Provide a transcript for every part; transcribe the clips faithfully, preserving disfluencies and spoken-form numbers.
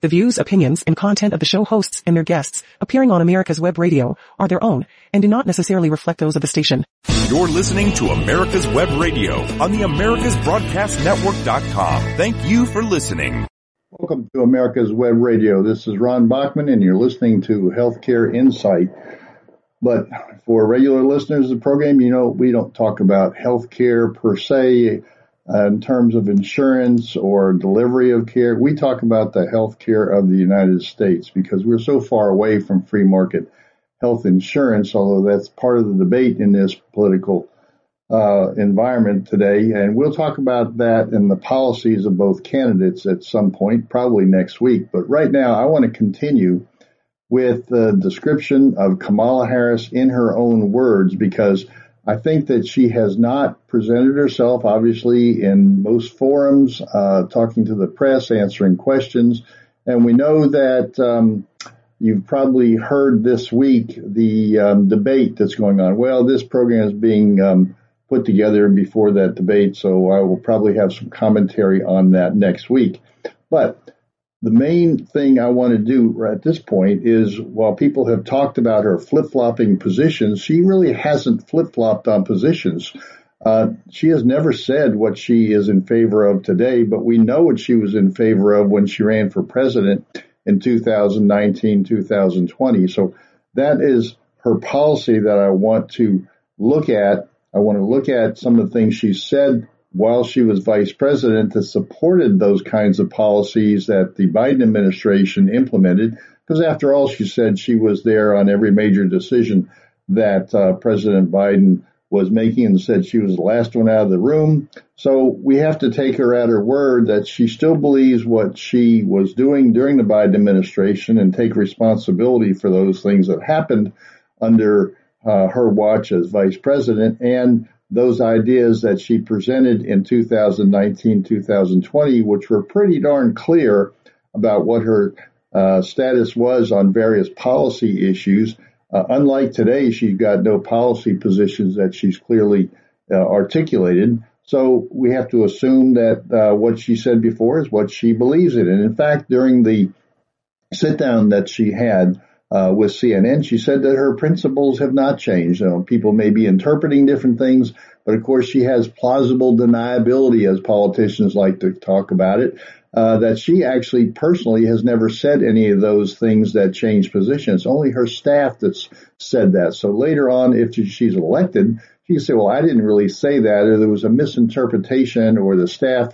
The views, opinions, and content of the show hosts and their guests appearing on America's Web Radio are their own and do not necessarily reflect those of the station. You're listening to America's Web Radio on the Americas Broadcast Network dot com. Thank you for listening. Welcome to America's Web Radio. This is Ron Bachman, and you're listening to Healthcare Insight. But for regular listeners of the program, you know, we don't talk about healthcare per se uh, in terms of insurance or delivery of care. We talk about the healthcare of the United States because we're so far away from free market health insurance, although that's part of the debate in this political uh environment today. And we'll talk about that and the policies of both candidates at some point, probably next week. But right now, I want to continue with the description of Kamala Harris in her own words, because I think that she has not presented herself, obviously, in most forums, uh, talking to the press, answering questions. And we know that um, you've probably heard this week the um, debate that's going on. Well, this program is being um, put together before that debate, so I will probably have some commentary on that next week. But the main thing I want to do at this point is, while people have talked about her flip-flopping positions, she really hasn't flip-flopped on positions. Uh, she has never said what she is in favor of today, but we know what she was in favor of when she ran for president in two thousand nineteen, two thousand twenty. So that is her policy that I want to look at. I want to look at some of the things she said while she was vice president that supported those kinds of policies that the Biden administration implemented, because after all, she said she was there on every major decision that uh, President Biden was making, and said she was the last one out of the room. So we have to take her at her word that she still believes what she was doing during the Biden administration and take responsibility for those things that happened under uh, her watch as vice president, and those ideas that she presented in two thousand nineteen, two thousand twenty, which were pretty darn clear about what her uh, status was on various policy issues. Uh, unlike today, she's got no policy positions that she's clearly uh, articulated. So we have to assume that uh, what she said before is what she believes in. And in fact, during the sit down that she had Uh, with C N N, she said that her principles have not changed. You know, people may be interpreting different things, but of course she has plausible deniability, as politicians like to talk about it, uh, that she actually personally has never said any of those things that change positions. Only her staff that's said that. So later on, if she's elected, she can say, well, I didn't really say that, or there was a misinterpretation, or the staff,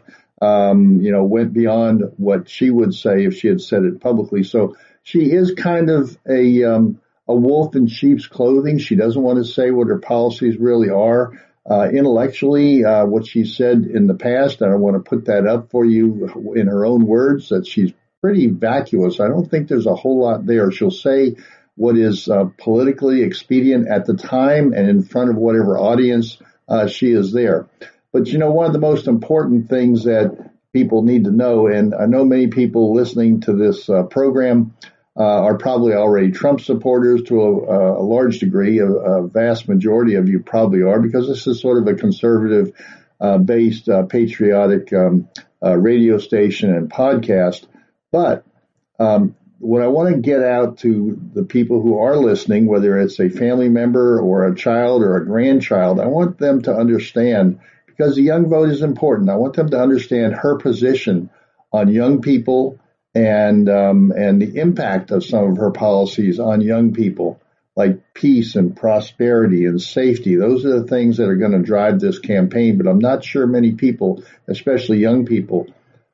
um, you know, went beyond what she would say if she had said it publicly. So she is kind of a um, a wolf in sheep's clothing. She doesn't want to say what her policies really are. Uh, intellectually, uh, what she said in the past, and I want to put that up for you in her own words, that she's pretty vacuous. I don't think there's a whole lot there. She'll say what is uh, politically expedient at the time and in front of whatever audience uh, she is there. But, you know, one of the most important things that people need to know, and I know many people listening to this uh, program uh, are probably already Trump supporters to a, a large degree. A, a vast majority of you probably are, because this is sort of a conservative uh, based uh, patriotic um, uh, radio station and podcast. But um, what I want to get out to the people who are listening, whether it's a family member or a child or a grandchild, I want them to understand, because the young vote is important. I want them to understand her position on young people and um, and the impact of some of her policies on young people, like peace and prosperity and safety. Those are the things that are going to drive this campaign. But I'm not sure many people, especially young people,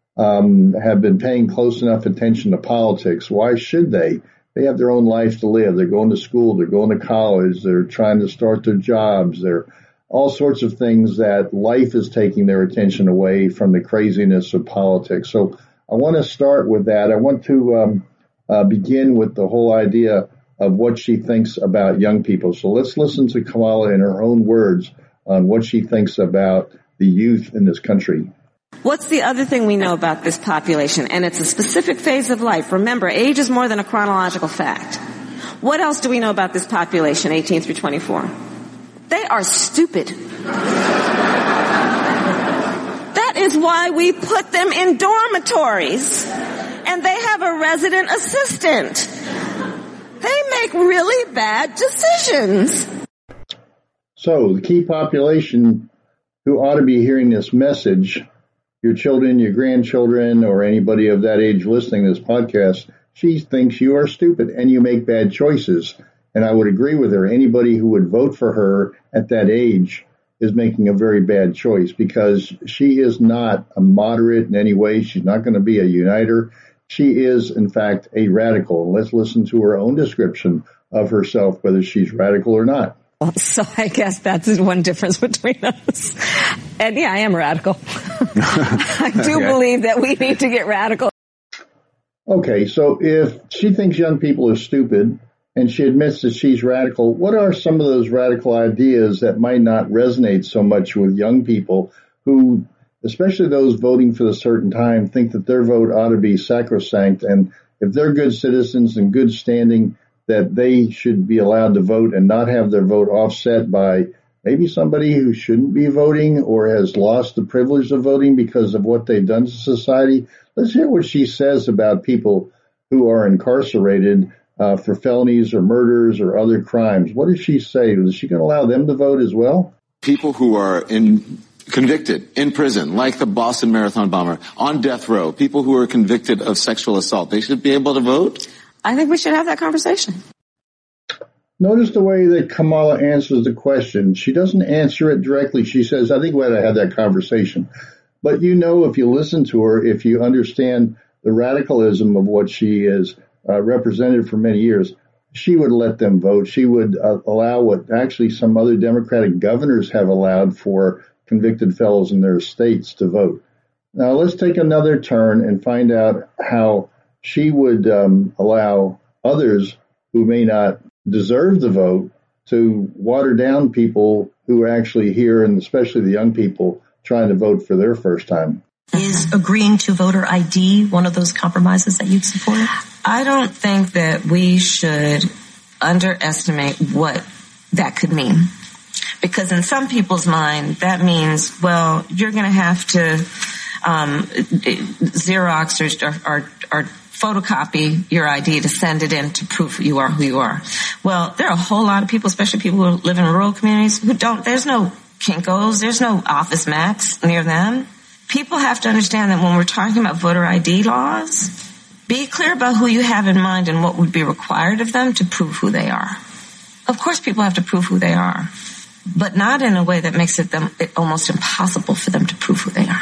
um, have been paying close enough attention to politics. Why should they? They have their own life to live. They're going to school. They're going to college. They're trying to start their jobs. They're all sorts of things that life is taking their attention away from the craziness of politics. So I want to start with that. I want to um, uh, begin with the whole idea of what she thinks about young people. So let's listen to Kamala in her own words on what she thinks about the youth in this country. What's the other thing we know about this population? And it's a specific phase of life. Remember, age is more than a chronological fact. What else do we know about this population, eighteen through twenty-four? They are stupid. That is why we put them in dormitories. And they have have a resident assistant. They make really bad decisions. So the key population who ought to be hearing this message, your children, your grandchildren, or anybody of that age listening to this podcast, she thinks you are stupid and you make bad choices. And I would agree with her. Anybody who would vote for her at that age is making a very bad choice, because she is not a moderate in any way. She's not going to be a uniter. She is, in fact, a radical. And let's listen to her own description of herself, whether she's radical or not. So I guess that's one difference between us. And yeah, I am radical. I do okay. believe that we need to get radical. Okay, so if she thinks young people are stupid and she admits that she's radical, what are some of those radical ideas that might not resonate so much with young people who, especially those voting for a certain time, think that their vote ought to be sacrosanct, and if they're good citizens and good standing, that they should be allowed to vote and not have their vote offset by maybe somebody who shouldn't be voting or has lost the privilege of voting because of what they've done to society? Let's hear what she says about people who are incarcerated uh, for felonies or murders or other crimes. What does she say? Is she going to allow them to vote as well? People who are in convicted in prison, like the Boston Marathon bomber, on death row, people who are convicted of sexual assault, they should be able to vote? I think we should have that conversation. Notice the way that Kamala answers the question. She doesn't answer it directly. She says, I think we ought to have that conversation. But you know, if you listen to her, if you understand the radicalism of what she has uh, represented for many years, she would let them vote. She would uh, allow what actually some other Democratic governors have allowed for convicted fellows in their states to vote. Now, let's take another turn and find out how she would um, allow others who may not deserve the vote to water down people who are actually here, and especially the young people trying to vote for their first time. Is agreeing to voter I D one of those compromises that you'd support? I don't think that we should underestimate what that could mean. Because in some people's mind, that means, well, you're going to have to um, Xerox or, or, or photocopy your I D to send it in to prove you are who you are. Well, there are a whole lot of people, especially people who live in rural communities, who don't, there's no Kinko's, there's no Office Max near them. People have to understand that when we're talking about voter I D laws, be clear about who you have in mind and what would be required of them to prove who they are. Of course, people have to prove who they are, but not in a way that makes it them it almost impossible for them to prove who they are.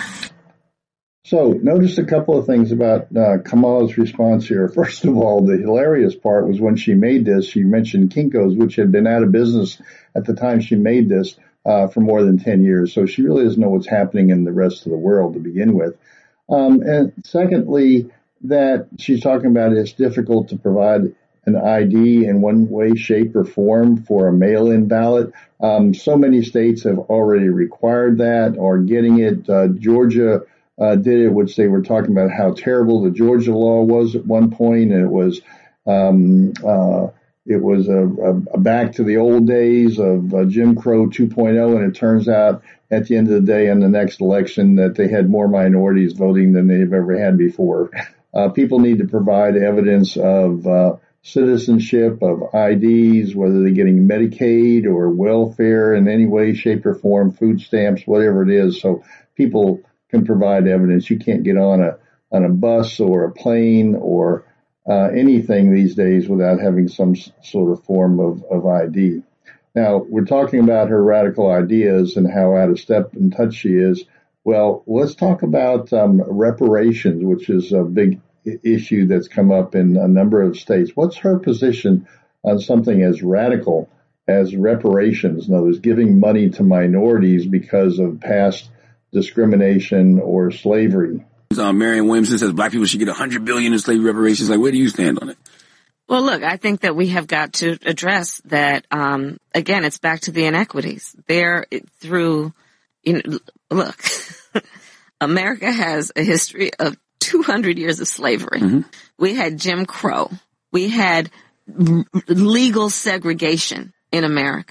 So notice a couple of things about uh, Kamala's response here. First of all, the hilarious part was when she made this, she mentioned Kinko's, which had been out of business at the time she made this uh, for more than ten years. So she really doesn't know what's happening in the rest of the world to begin with. Um, and secondly, that she's talking about it's difficult to provide an I D in one way, shape, or form for a mail-in ballot. Um, so many states have already required that or getting it. Uh, Georgia Uh, did it, which they were talking about how terrible the Georgia law was at one point, and it was um, uh, it was a, a, a back to the old days of uh, Jim Crow two point oh, and it turns out at the end of the day in the next election that they had more minorities voting than they've ever had before. Uh, people need to provide evidence of uh, citizenship, of I Ds, whether they're getting Medicaid or welfare in any way, shape, or form, food stamps, whatever it is, so people can provide evidence. You can't get on a on a bus or a plane or uh, anything these days without having some s- sort of form of, of I D. Now, we're talking about her radical ideas and how out of step and touch she is. Well, let's talk about um, reparations, which is a big I- issue that's come up in a number of states. What's her position on something as radical as reparations? In other words, giving money to minorities because of past discrimination or slavery. Uh, Marianne Williamson says black people should get one hundred billion dollars in slavery reparations. Like, where do you stand on it? Well, look, I think that we have got to address that. Um, again, it's back to the inequities. There, through, you know, look, America has a history of two hundred years of slavery. Mm-hmm. We had Jim Crow. We had r- legal segregation in America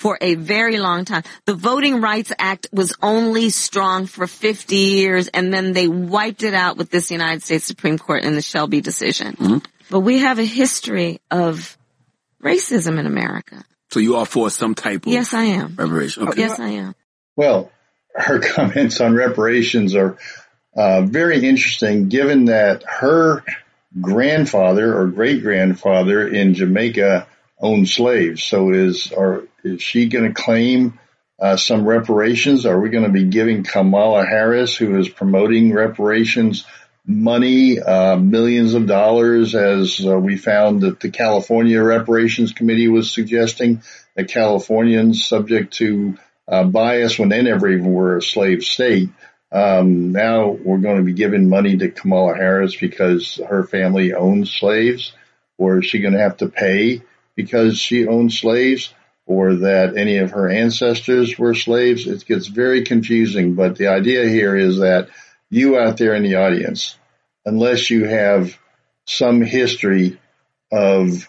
for a very long time. The Voting Rights Act was only strong for fifty years, and then they wiped it out with this United States Supreme Court in the Shelby decision. Mm-hmm. But we have a history of racism in America. So you are for some type of yes, I am. reparation? Okay. Yes, I am. Well, her comments on reparations are uh, very interesting, given that her grandfather or great-grandfather in Jamaica owned slaves. So is are is she going to claim uh, some reparations? Are we going to be giving Kamala Harris, who is promoting reparations, money, uh, millions of dollars, as uh, we found that the California Reparations Committee was suggesting that Californians, subject to uh, bias when they never even were a slave state, um, now we're going to be giving money to Kamala Harris because her family owns slaves? Or is she going to have to pay because she owned slaves, or that any of her ancestors were slaves? It gets very confusing, but the idea here is that you out there in the audience, unless you have some history of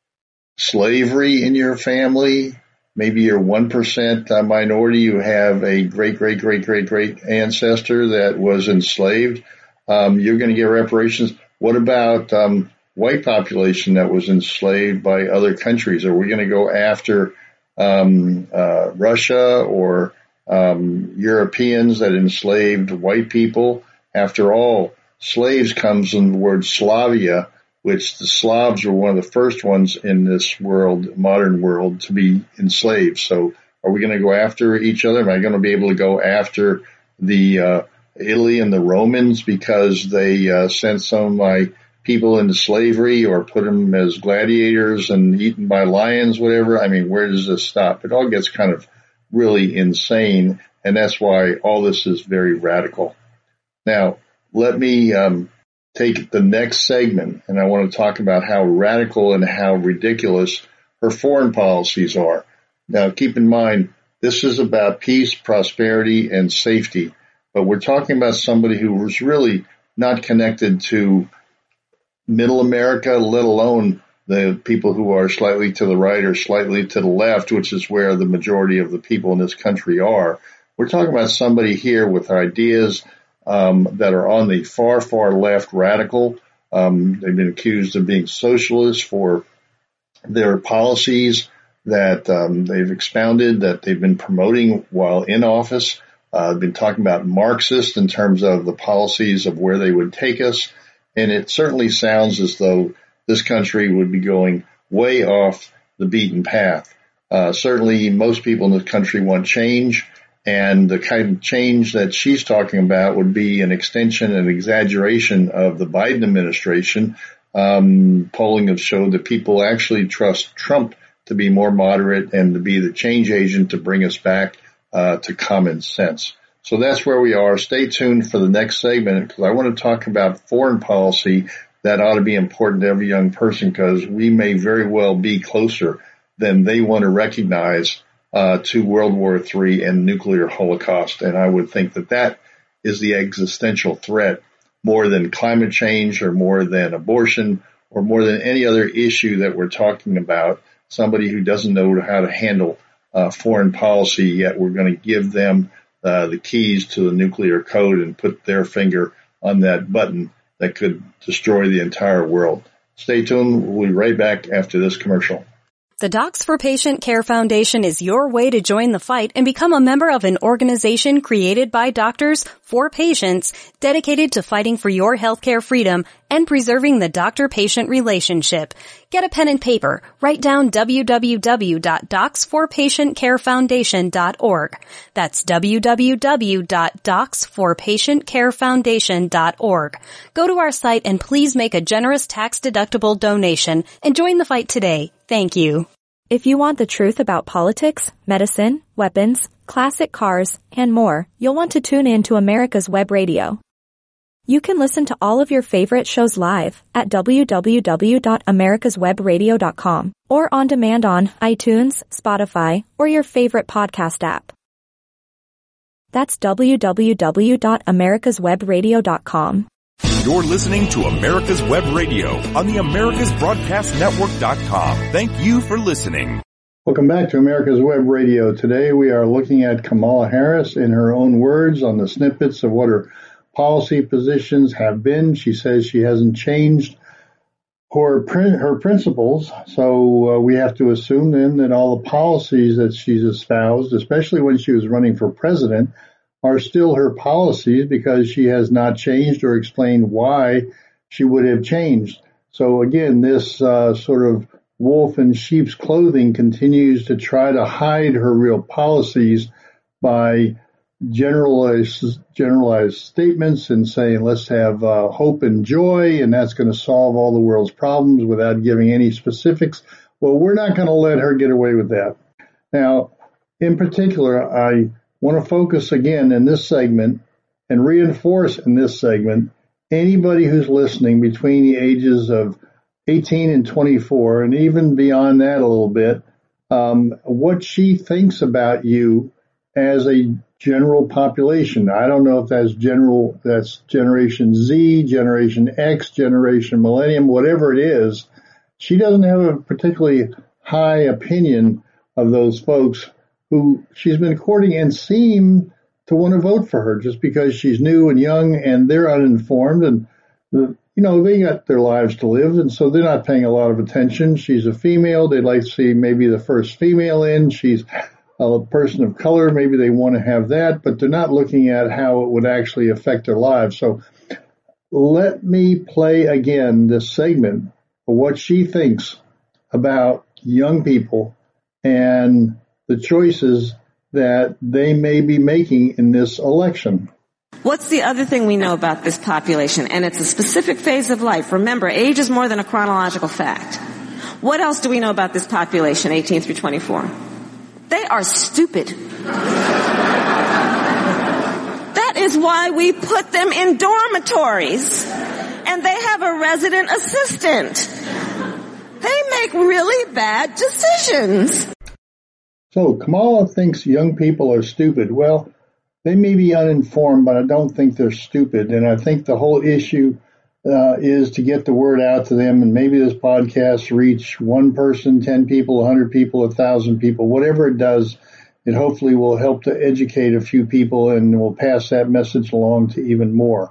slavery in your family, maybe you're one percent minority, you have a great, great, great, great, great ancestor that was enslaved, um, you're going to get reparations. What about um, white population that was enslaved by other countries? Are we going to go after um, uh, Russia or um, Europeans that enslaved white people? After all, slaves comes from the word Slavia, which the Slavs were one of the first ones in this world, modern world, to be enslaved. So are we going to go after each other? Am I going to be able to go after the uh, Italy and the Romans because they uh, sent some of my people into slavery or put them as gladiators and eaten by lions, whatever? I mean, where does this stop? It all gets kind of really insane, and that's why all this is very radical. Now, let me um, take the next segment, and I want to talk about how radical and how ridiculous her foreign policies are. Now, keep in mind, this is about peace, prosperity, and safety, but we're talking about somebody who was really not connected to middle America, let alone the people who are slightly to the right or slightly to the left, which is where the majority of the people in this country are. We're talking about somebody here with ideas um, that are on the far, far left, radical. Um, they've been accused of being socialists for their policies that um, they've expounded, that they've been promoting while in office. Uh, they've been talking about Marxist in terms of the policies of where they would take us. And it certainly sounds as though this country would be going way off the beaten path. Uh, certainly most people in this country want change, and the kind of change that she's talking about would be an extension and exaggeration of the Biden administration. Um, polling has showed that people actually trust Trump to be more moderate and to be the change agent to bring us back uh, to common sense. So that's where we are. Stay tuned for the next segment, because I want to talk about foreign policy that ought to be important to every young person, because we may very well be closer than they want to recognize uh, to World War Three and nuclear holocaust. And I would think that that is the existential threat more than climate change or more than abortion or more than any other issue that we're talking about. Somebody who doesn't know how to handle uh, foreign policy, yet we're going to give them uh, the keys to the nuclear code and put their finger on that button that could destroy the entire world. Stay tuned. We'll be right back after this commercial. The Docs for Patient Care Foundation is your way to join the fight and become a member of an organization created by doctors for patients, dedicated to fighting for your healthcare freedom and preserving the doctor-patient relationship. Get a pen and paper. Write down w w w dot docs for patient care foundation dot org. That's w w w dot docs for patient care foundation dot org. Go to our site and please make a generous tax-deductible donation and join the fight today. Thank you. If you want the truth about politics, medicine, weapons, classic cars, and more, you'll want to tune in to America's Web Radio. You can listen to all of your favorite shows live at w w w dot americas web radio dot com or on demand on iTunes, Spotify, or your favorite podcast app. That's w w w dot americas web radio dot com. You're listening to America's Web Radio on the Americas Broadcast Network dot com. Thank you for listening. Welcome back to America's Web Radio. Today we are looking at Kamala Harris in her own words on the snippets of what her policy positions have been. She says she hasn't changed her, her principles, so uh, we have to assume then that all the policies that she's espoused, especially when she was running for president, are still her policies because she has not changed or explained why she would have changed. So again, this uh, sort of wolf in sheep's clothing continues to try to hide her real policies by generalized, generalized statements and saying, let's have uh, hope and joy, and that's going to solve all the world's problems without giving any specifics. Well, we're not going to let her get away with that. Now, in particular, I want to focus again in this segment and reinforce in this segment anybody who's listening between the ages of eighteen and twenty-four, and even beyond that a little bit, um, what she thinks about you as a general population. I don't know if that's general, that's Generation Z, Generation X, Generation Millennium, whatever it is. She doesn't have a particularly high opinion of those folks who she's been courting and seem to want to vote for her just because she's new and young and they're uninformed and the You know, they got their lives to live, and so they're not paying a lot of attention. She's a female. They'd like to see maybe the first female in. She's a person of color. Maybe they want to have that, but they're not looking at how it would actually affect their lives. So let me play again this segment of what she thinks about young people and the choices that they may be making in this election. What's the other thing we know about this population? And it's a specific phase of life. Remember, age is more than a chronological fact. What else do we know about this population, eighteen through twenty-four? They are stupid. That is why we put them in dormitories. And they have a resident assistant. They make really bad decisions. So Kamala thinks young people are stupid. Well, they may be uninformed, but I don't think they're stupid. And I think the whole issue uh, is to get the word out to them. And maybe this podcast reach one person, ten people, a hundred people, a thousand people, whatever it does. It hopefully will help to educate a few people and will pass that message along to even more.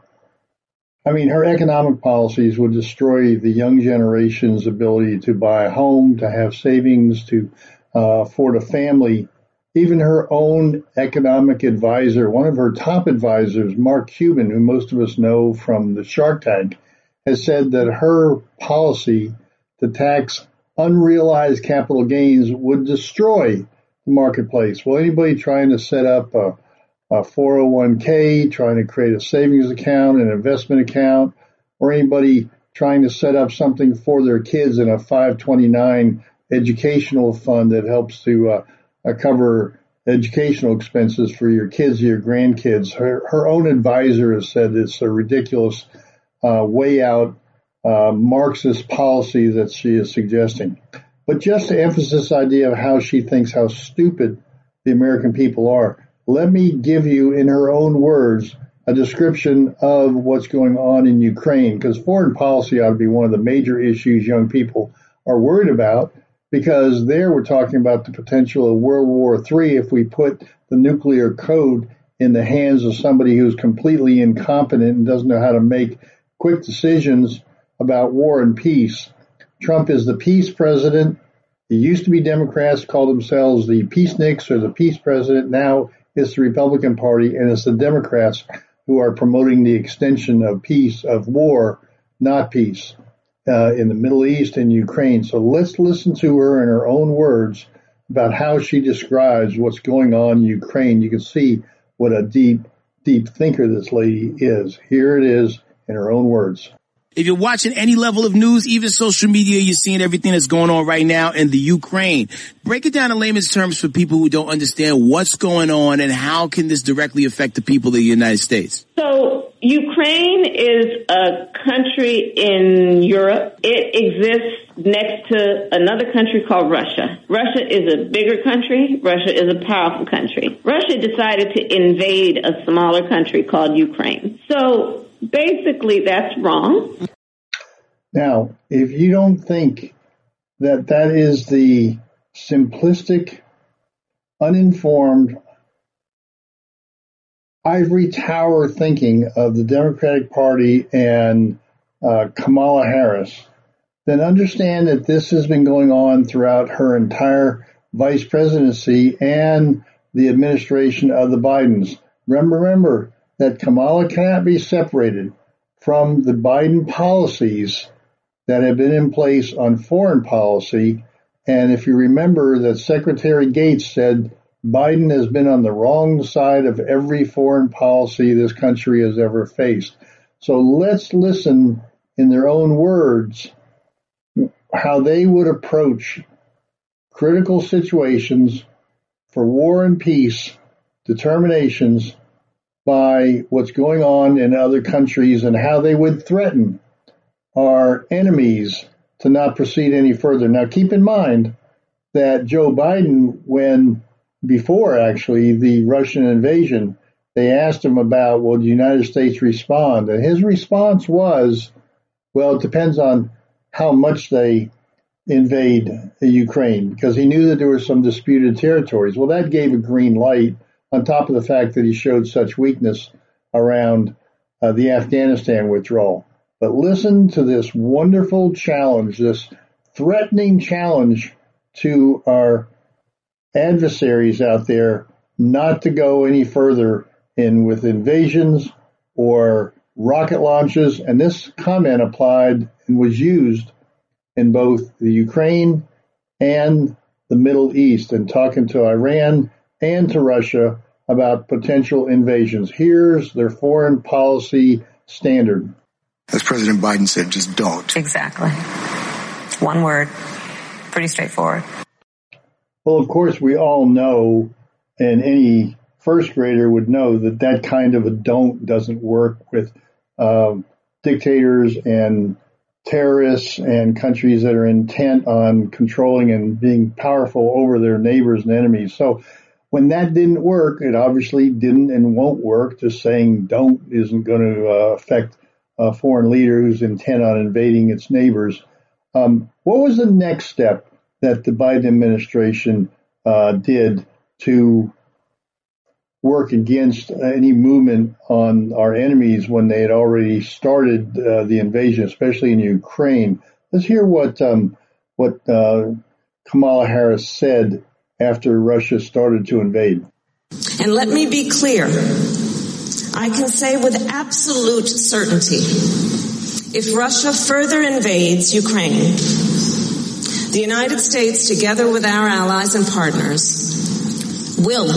I mean, her economic policies would destroy the young generation's ability to buy a home, to have savings, to uh, afford a family. Even her own economic advisor, one of her top advisors, Mark Cuban, who most of us know from the Shark Tank, has said that her policy to tax unrealized capital gains would destroy the marketplace. Well, anybody trying to set up a, a four oh one k, trying to create a savings account, an investment account, or anybody trying to set up something for their kids in a five twenty-nine educational fund that helps to uh, Uh, cover educational expenses for your kids or your grandkids. Her, her own advisor has said it's a ridiculous uh, way out uh, Marxist policy that she is suggesting. But just to emphasize this idea of how she thinks how stupid the American people are, let me give you in her own words a description of what's going on in Ukraine, because foreign policy ought to be one of the major issues young people are worried about. Because there we're talking about the potential of World War Three if we put the nuclear code in the hands of somebody who's completely incompetent and doesn't know how to make quick decisions about war and peace. Trump is the peace president. It used to be Democrats called themselves the peaceniks or the peace president. Now it's the Republican Party, and it's the Democrats who are promoting the extension of peace, of war, not peace. Uh, in the Middle East and Ukraine. So let's listen to her in her own words about how she describes what's going on in Ukraine. You can see what a deep, deep thinker this lady is. Here it is in her own words. If you're watching any level of news, even social media, you're seeing everything that's going on right now in the Ukraine. Break it down in layman's terms for people who don't understand what's going on and how can this directly affect the people of the United States. So Ukraine is a country in Europe. It exists next to another country called Russia. Russia is a bigger country. Russia is a powerful country. Russia decided to invade a smaller country called Ukraine. So basically, that's wrong. Now, if you don't think that that is the simplistic, uninformed, ivory tower thinking of the Democratic Party and uh, Kamala Harris, then understand that this has been going on throughout her entire vice presidency and the administration of the Bidens. Remember, remember that Kamala cannot be separated from the Biden policies that have been in place on foreign policy. And if you remember that Secretary Gates said Biden has been on the wrong side of every foreign policy this country has ever faced. So let's listen in their own words how they would approach critical situations for war and peace determinations by what's going on in other countries and how they would threaten our enemies to not proceed any further. Now, keep in mind that Joe Biden, when before actually the Russian invasion, they asked him about, will the United States respond? And his response was, well, it depends on how much they invade Ukraine, because he knew that there were some disputed territories. Well, that gave a green light on top of the fact that he showed such weakness around uh, the Afghanistan withdrawal. But listen to this wonderful challenge, this threatening challenge to our adversaries out there not to go any further in with invasions or rocket launches. And this comment applied and was used in both the Ukraine and the Middle East, and talking to Iran and to Russia about potential invasions. Here's their foreign policy standard. As President Biden said, just don't. Exactly. One word. Pretty straightforward. Well, of course, we all know, and any first grader would know, that that kind of a don't doesn't work with um, dictators and terrorists and countries that are intent on controlling and being powerful over their neighbors and enemies. So when that didn't work, it obviously didn't and won't work. Just saying don't isn't going to uh, affect a foreign leader who's intent on invading its neighbors. Um, what was the next step that the Biden administration uh, did to work against any movement on our enemies when they had already started uh, the invasion, especially in Ukraine? Let's hear what um, what uh, Kamala Harris said after Russia started to invade. And let me be clear. I can say with absolute certainty, if Russia further invades Ukraine, the United States, together with our allies and partners, will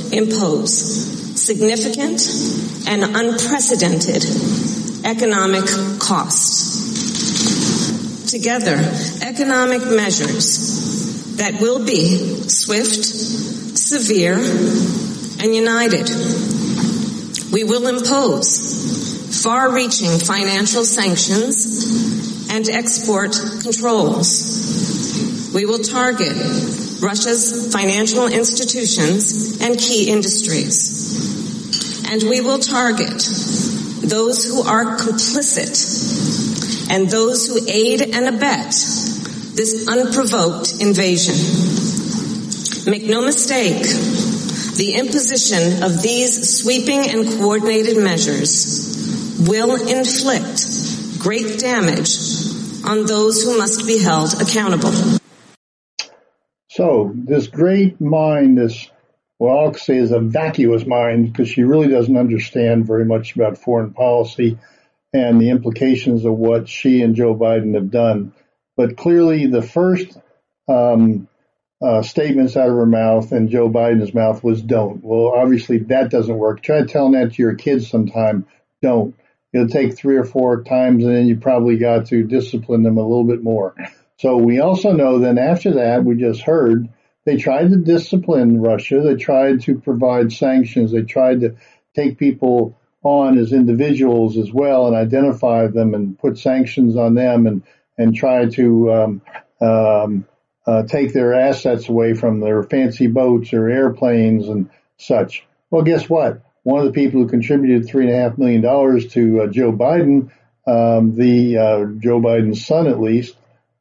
impose significant and unprecedented economic costs. Together, economic measures that will be swift, severe, and united. We will impose far-reaching financial sanctions and export controls. We will target Russia's financial institutions and key industries. And we will target those who are complicit and those who aid and abet this unprovoked invasion. Make no mistake, the imposition of these sweeping and coordinated measures will inflict great damage on those who must be held accountable. So this great mind, this, well, I'll say is a vacuous mind, because she really doesn't understand very much about foreign policy and the implications of what she and Joe Biden have done. But clearly the first um, uh, statements out of her mouth and Joe Biden's mouth was don't. Well, obviously that doesn't work. Try telling that to your kids sometime. Don't. It'll take three or four times, and then you probably got to discipline them a little bit more. So we also know then after that, we just heard, they tried to discipline Russia. They tried to provide sanctions. They tried to take people on as individuals as well and identify them and put sanctions on them and, and try to um, um, uh, take their assets away from their fancy boats or airplanes and such. Well, guess what? One of the people who contributed three and a half million dollars to uh, Joe Biden, um, the uh, Joe Biden's son at least,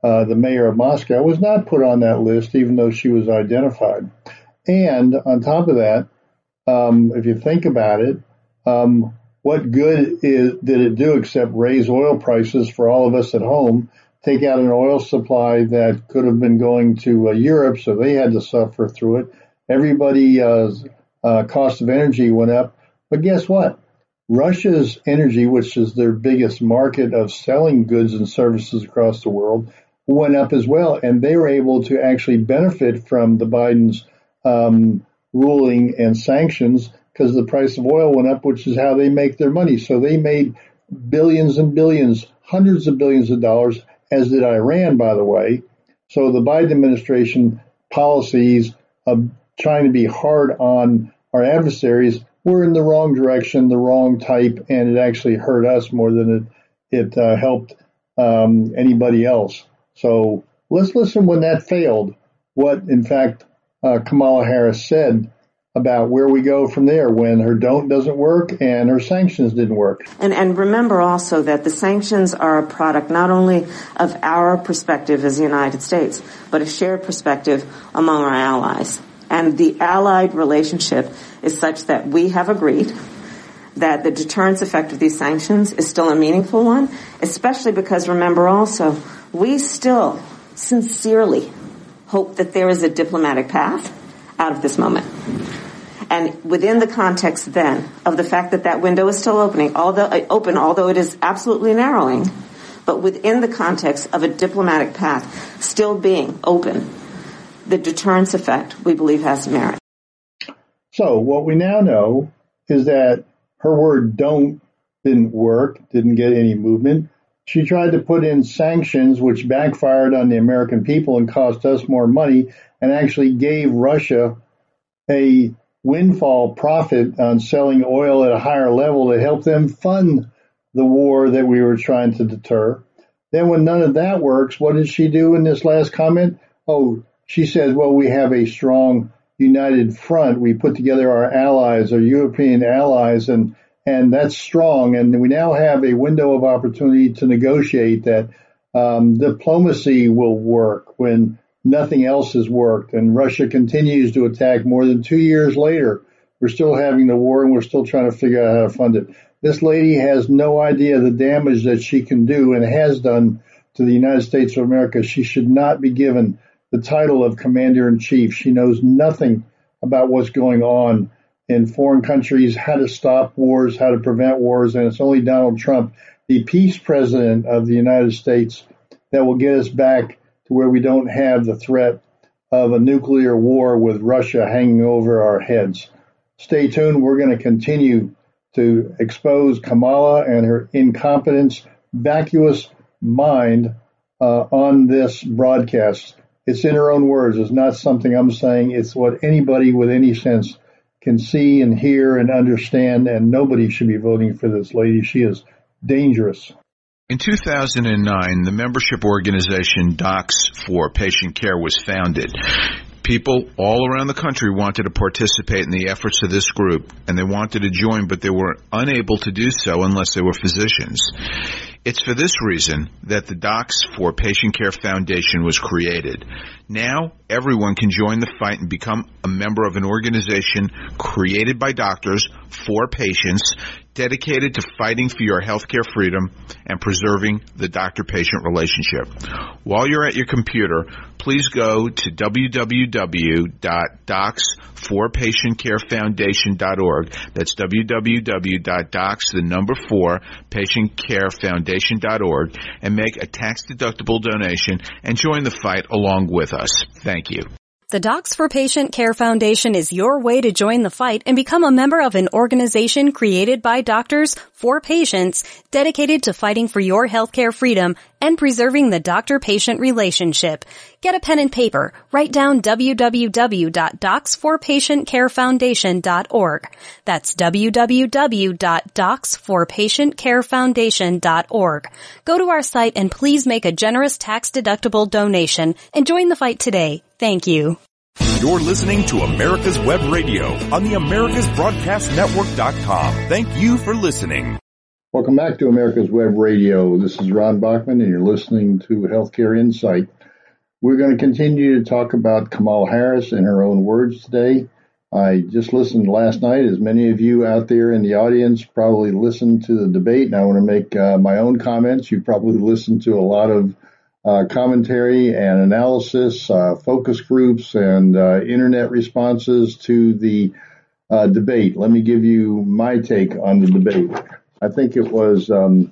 uh, the mayor of Moscow, was not put on that list, even though she was identified. And on top of that, um, if you think about it, um, what good is, did it do except raise oil prices for all of us at home, take out an oil supply that could have been going to uh, Europe, so they had to suffer through it. Everybody's uh, uh, cost of energy went up. But guess what? Russia's energy, which is their biggest market of selling goods and services across the world, went up as well. And they were able to actually benefit from the Biden's um, ruling and sanctions because the price of oil went up, which is how they make their money. So they made billions and billions, hundreds of billions of dollars, as did Iran, by the way. So the Biden administration policies of trying to be hard on our adversaries were in the wrong direction, the wrong type, and it actually hurt us more than it, it uh, helped um, anybody else. So let's listen when that failed, what, in fact, uh, Kamala Harris said about where we go from there when her don't doesn't work and her sanctions didn't work. And, and remember also that the sanctions are a product not only of our perspective as the United States, but a shared perspective among our allies. And the allied relationship is such that we have agreed that the deterrence effect of these sanctions is still a meaningful one, especially because, remember also, we still sincerely hope that there is a diplomatic path out of this moment. And within the context then of the fact that that window is still opening, although uh, open, although it is absolutely narrowing, but within the context of a diplomatic path still being open, the deterrence effect, we believe, has merit. So what we now know is that her word don't didn't work, didn't get any movement. She tried to put in sanctions, which backfired on the American people and cost us more money, and actually gave Russia a windfall profit on selling oil at a higher level to help them fund the war that we were trying to deter. Then when none of that works, what did she do in this last comment? Oh, she said, well, we have a strong united front. We put together our allies, our European allies, and and that's strong. And we now have a window of opportunity to negotiate that um, diplomacy will work when nothing else has worked. And Russia continues to attack more than two years later. We're still having the war, and we're still trying to figure out how to fund it. This lady has no idea the damage that she can do and has done to the United States of America. She should not be given the title of commander-in-chief. She knows nothing about what's going on in foreign countries, how to stop wars, how to prevent wars, and it's only Donald Trump, the peace president of the United States, that will get us back to where we don't have the threat of a nuclear war with Russia hanging over our heads. Stay tuned. We're going to continue to expose Kamala and her incompetence, vacuous mind uh, on this broadcast. It's in her own words. It's not something I'm saying. It's what anybody with any sense can see and hear and understand, and nobody should be voting for this lady. She is dangerous. In two thousand nine, the membership organization Docs for Patient Care was founded. People all around the country wanted to participate in the efforts of this group, and they wanted to join, but they were unable to do so unless they were physicians. It's for this reason that the Docs for Patient Care Foundation was created. Now, everyone can join the fight and become a member of an organization created by doctors for patients, dedicated to fighting for your healthcare freedom and preserving the doctor-patient relationship. While you're at your computer, please go to w w w dot docs for patient care foundation dot org. That's w w w dot docs, the number four, patient care foundation dot org, and make a tax-deductible donation and join the fight along with us. Thank you. The Docs for Patient Care Foundation is your way to join the fight and become a member of an organization created by doctors for patients, dedicated to fighting for your healthcare freedom and preserving the doctor-patient relationship. Get a pen and paper. Write down w w w dot docs for patient care foundation dot org. That's w w w dot docs for patient care foundation dot org. Go to our site and please make a generous tax-deductible donation and join the fight today. Thank you. You're listening to America's Web Radio on the Americas Broadcast Network dot com. Thank you for listening. Welcome back to America's Web Radio. This is Ron Bachman, and you're listening to Healthcare Insight. We're going to continue to talk about Kamala Harris in her own words today. I just listened last night, as many of you out there in the audience probably listened to the debate, and I want to make uh, my own comments. You probably listened to a lot of uh, commentary and analysis, uh, focus groups, and uh, internet responses to the uh, debate. Let me give you my take on the debate. I think it was um,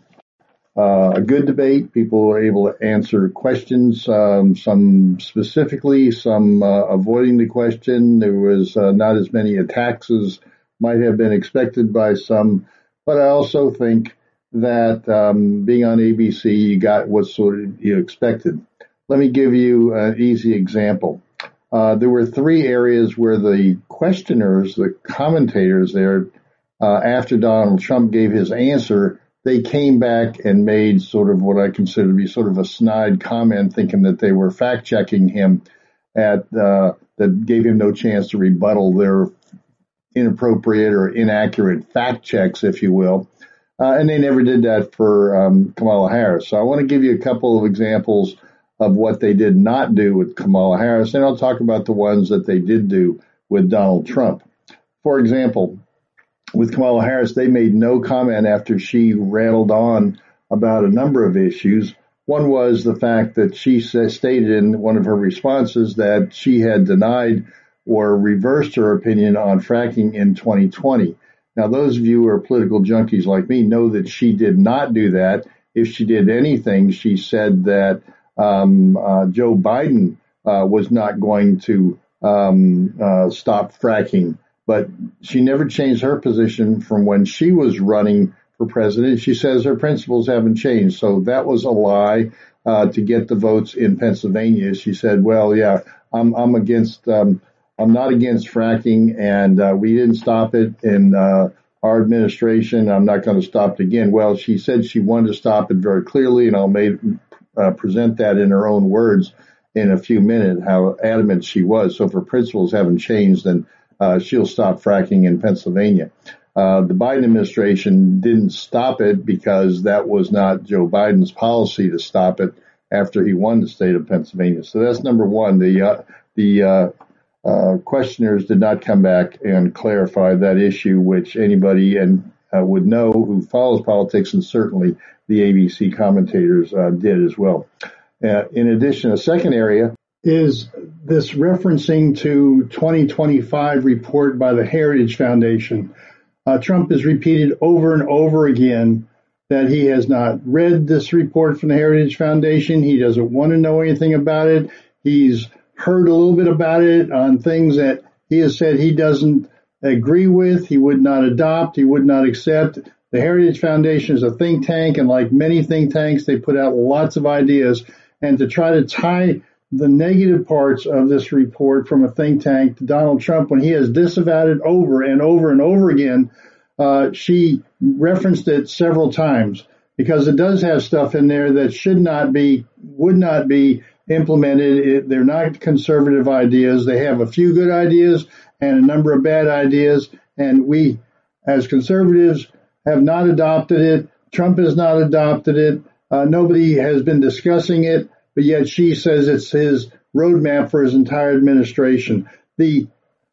uh, a good debate. People were able to answer questions, um, some specifically, some uh, avoiding the question. There was uh, not as many attacks as might have been expected by some. But I also think that um, being on A B C, you got what sort of you expected. Let me give you an easy example. Uh, there were three areas where the questioners, the commentators there, Uh, after Donald Trump gave his answer, they came back and made sort of what I consider to be sort of a snide comment, thinking that they were fact-checking him at uh, that gave him no chance to rebuttal their inappropriate or inaccurate fact checks, if you will. Uh, and they never did that for um, Kamala Harris. So I want to give you a couple of examples of what they did not do with Kamala Harris, and I'll talk about the ones that they did do with Donald Trump. For example, with Kamala Harris, they made no comment after she rattled on about a number of issues. One was the fact that she stated in one of her responses that she had denied or reversed her opinion on fracking in twenty twenty. Now, those of you who are political junkies like me know that she did not do that. If she did anything, she said that um, uh, Joe Biden uh, was not going to um, uh, stop fracking. But she never changed her position from when she was running for president. She says her principles haven't changed. So that was a lie uh, to get the votes in Pennsylvania. She said, well, yeah, I'm, I'm against, um, I'm not against fracking, and uh, we didn't stop it in uh, our administration. I'm not going to stop it again. Well, she said she wanted to stop it very clearly, and I'll make, uh, present that in her own words in a few minutes, how adamant she was. So if her principles haven't changed, then Uh, she'll stop fracking in Pennsylvania. Uh, the Biden administration didn't stop it because that was not Joe Biden's policy to stop it after he won the state of Pennsylvania. So that's number one. The uh, the uh, uh, questioners did not come back and clarify that issue, which anybody and uh, would know who follows politics, and certainly the A B C commentators uh, did as well. Uh, in addition, a second area is this referencing to twenty twenty-five report by the Heritage Foundation. Uh, Trump has repeated over and over again that he has not read this report from the Heritage Foundation. He doesn't want to know anything about it. He's heard a little bit about it on things that he has said he doesn't agree with, he would not adopt, he would not accept. The Heritage Foundation is a think tank, and like many think tanks, they put out lots of ideas. And to try to tie the negative parts of this report from a think tank to Donald Trump, when he has disavowed it over and over and over again, uh, she referenced it several times because it does have stuff in there that should not be, would not be implemented. It, they're not conservative ideas. They have a few good ideas and a number of bad ideas. And we, as conservatives, have not adopted it. Trump has not adopted it. Uh, nobody has been discussing it. But yet she says it's his roadmap for his entire administration. The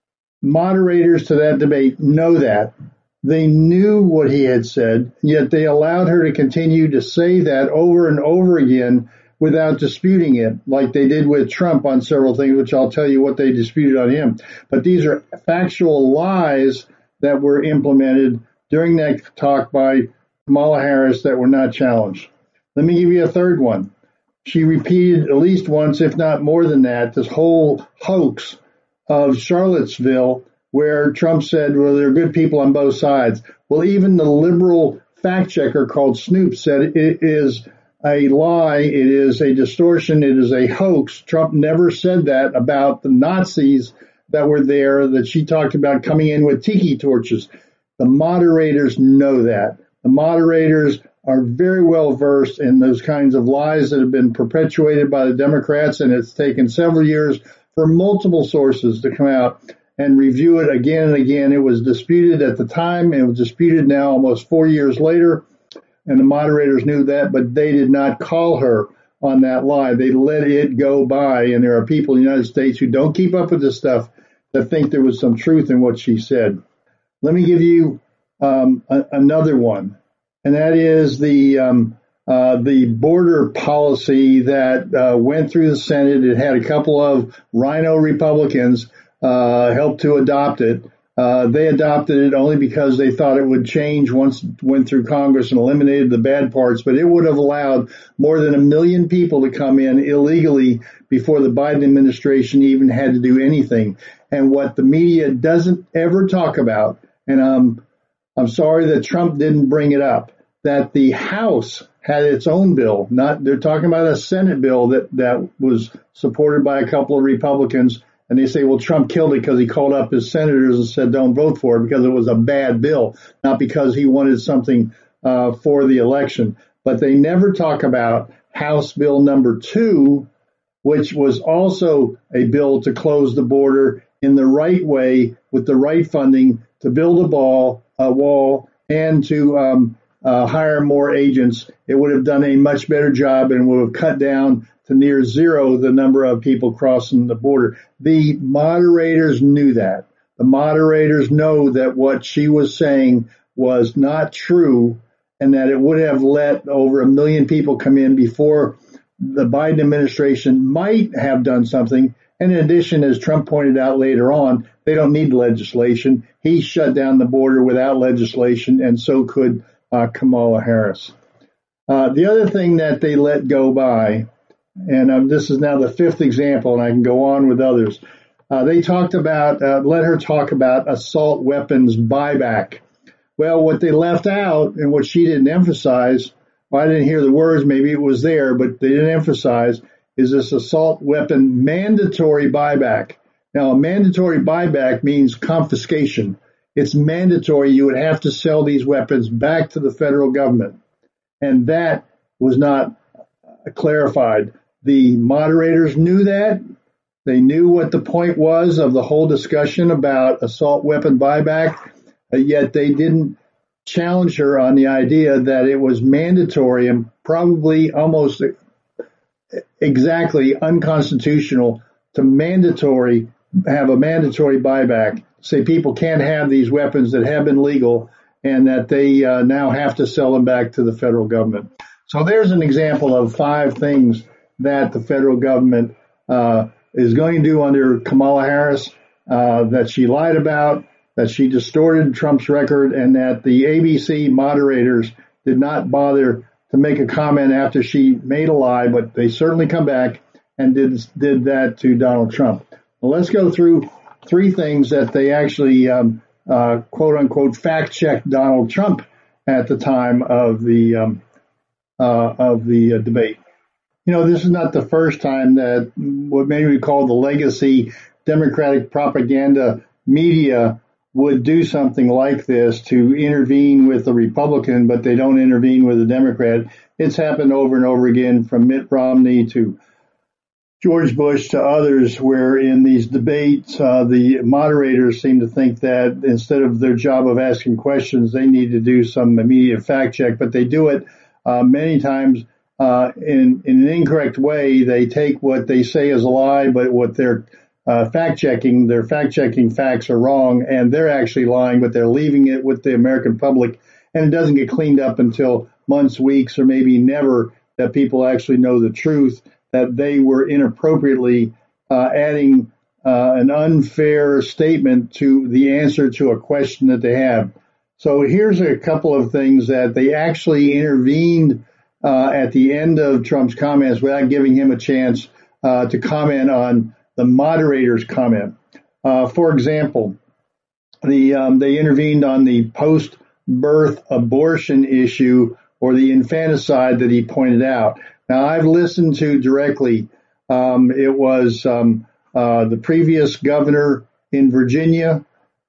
moderators to that debate know that. They knew what he had said, yet they allowed her to continue to say that over and over again without disputing it, like they did with Trump on several things, which I'll tell you what they disputed on him. But these are factual lies that were implemented during that talk by Kamala Harris that were not challenged. Let me give you a third one. She repeated at least once, if not more than that, this whole hoax of Charlottesville, where Trump said, well, there are good people on both sides. Well, even the liberal fact checker called Snoop said it is a lie. It is a distortion. It is a hoax. Trump never said that about the Nazis that were there, that she talked about coming in with tiki torches. The moderators know that. The moderators are very well versed in those kinds of lies that have been perpetuated by the Democrats, and it's taken several years for multiple sources to come out and review it again and again. It was disputed at the time, and it was disputed now almost four years later, and the moderators knew that, but they did not call her on that lie. They let it go by, and there are people in the United States who don't keep up with this stuff that think there was some truth in what she said. Let me give you um, a, another one, and that is the um, uh, the border policy that uh, went through the Senate. It had a couple of rhino Republicans uh, help to adopt it. Uh, they adopted it only because they thought it would change once it went through Congress and eliminated the bad parts, but it would have allowed more than a million people to come in illegally before the Biden administration even had to do anything. And what the media doesn't ever talk about, and um, I'm sorry that Trump didn't bring it up, that the House had its own bill. Not they're talking about a Senate bill that, that was supported by a couple of Republicans. And they say, well, Trump killed it because he called up his senators and said, don't vote for it because it was a bad bill, not because he wanted something uh, for the election. But they never talk about House Bill number two, which was also a bill to close the border in the right way with the right funding to build a ball, a wall and to um, uh, hire more agents. It would have done a much better job and would have cut down to near zero the number of people crossing the border. The moderators knew that. The moderators know that what she was saying was not true and that it would have let over a million people come in before the Biden administration might have done something. And in addition, as Trump pointed out later on, they don't need legislation. He shut down the border without legislation, and so could uh, Kamala Harris. Uh, the other thing that they let go by, and um, this is now the fifth example, and I can go on with others. Uh, they talked about, uh, let her talk about assault weapons buyback. Well, what they left out and what she didn't emphasize, well, I didn't hear the words, maybe it was there, but they didn't emphasize, is this assault weapon mandatory buyback. Now, a mandatory buyback means confiscation. It's mandatory. You would have to sell these weapons back to the federal government. And that was not clarified. The moderators knew that. They knew what the point was of the whole discussion about assault weapon buyback, yet they didn't challenge her on the idea that it was mandatory and probably almost exactly unconstitutional to mandatory have a mandatory buyback, say people can't have these weapons that have been legal and that they uh, now have to sell them back to the federal government. So there's an example of five things that the federal government uh, is going to do under Kamala Harris, uh, that she lied about, that she distorted Trump's record, and that the A B C moderators did not bother to make a comment after she made a lie, but they certainly come back and did did that to Donald Trump. Well, let's go through three things that they actually, um, uh, quote unquote, fact checked Donald Trump at the time of the um, uh, of the uh, debate. You know, this is not the first time that what maybe we call the legacy Democratic propaganda media would do something like this to intervene with the Republican, but they don't intervene with the Democrat. It's happened over and over again, from Mitt Romney to George Bush to others, where in these debates, uh, the moderators seem to think that instead of their job of asking questions, they need to do some immediate fact check, but they do it uh, many times uh, in, in an incorrect way. They take what they say as a lie, but what they're Uh, fact-checking, their fact-checking facts are wrong, and they're actually lying, but they're leaving it with the American public, and it doesn't get cleaned up until months, weeks, or maybe never, that people actually know the truth, that they were inappropriately uh, adding uh, an unfair statement to the answer to a question that they have. So here's a couple of things that they actually intervened uh, at the end of Trump's comments without giving him a chance uh, to comment on the moderator's comment. Uh, for example, the um, they intervened on the post-birth abortion issue, or the infanticide that he pointed out. Now, I've listened to directly. Um, it was um, uh, the previous governor in Virginia.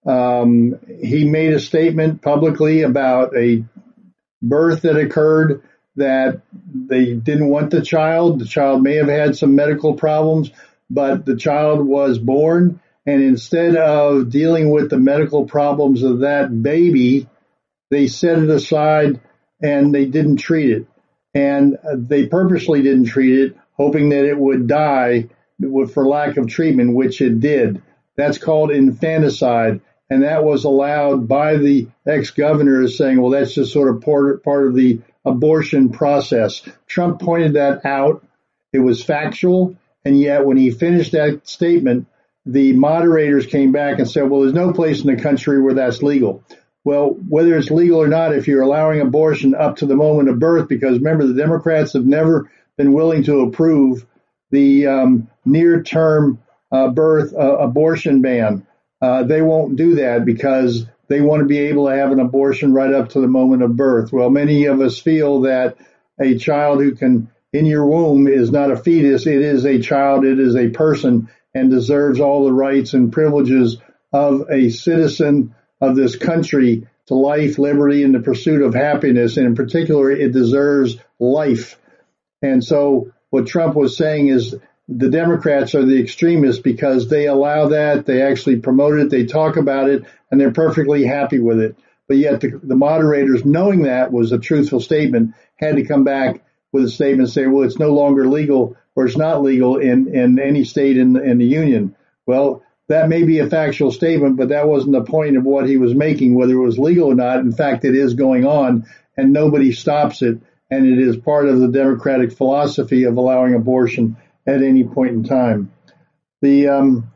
Um, he made a statement publicly about a birth that occurred, that they didn't want the child. The child may have had some medical problems, but the child was born, and instead of dealing with the medical problems of that baby, they set it aside and they didn't treat it. And they purposely didn't treat it, hoping that it would die for lack of treatment, which it did. That's called infanticide. And that was allowed by the ex-governors, saying, well, that's just sort of part, part of the abortion process. Trump pointed that out. It was factual. And yet when he finished that statement, the moderators came back and said, well, there's no place in the country where that's legal. Well, whether it's legal or not, if you're allowing abortion up to the moment of birth, because remember, the Democrats have never been willing to approve the um, near-term uh, birth uh, abortion ban. Uh, they won't do that because they want to be able to have an abortion right up to the moment of birth. Well, many of us feel that a child who can, in your womb, is not a fetus. It is a child. It is a person and deserves all the rights and privileges of a citizen of this country to life, liberty, and the pursuit of happiness. And in particular, it deserves life. And so what Trump was saying is the Democrats are the extremists because they allow that. They actually promote it. They talk about it, and they're perfectly happy with it. But yet the, the moderators, knowing that was a truthful statement, had to come back with a statement and say, well, it's no longer legal or it's not legal in, in any state in, in the union. Well, that may be a factual statement, but that wasn't the point of what he was making, whether it was legal or not. In fact, it is going on, and nobody stops it. And it is part of the Democratic philosophy of allowing abortion at any point in time. The um,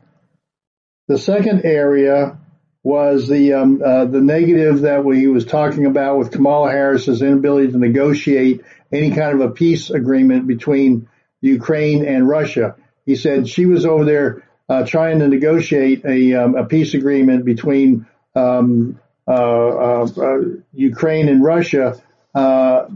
the second area was the um, uh, the negative that he was talking about with Kamala Harris's inability to negotiate any kind of a peace agreement between Ukraine and Russia. He said she was over there uh, trying to negotiate a, um, a peace agreement between um, uh, uh, uh, Ukraine and Russia. Uh,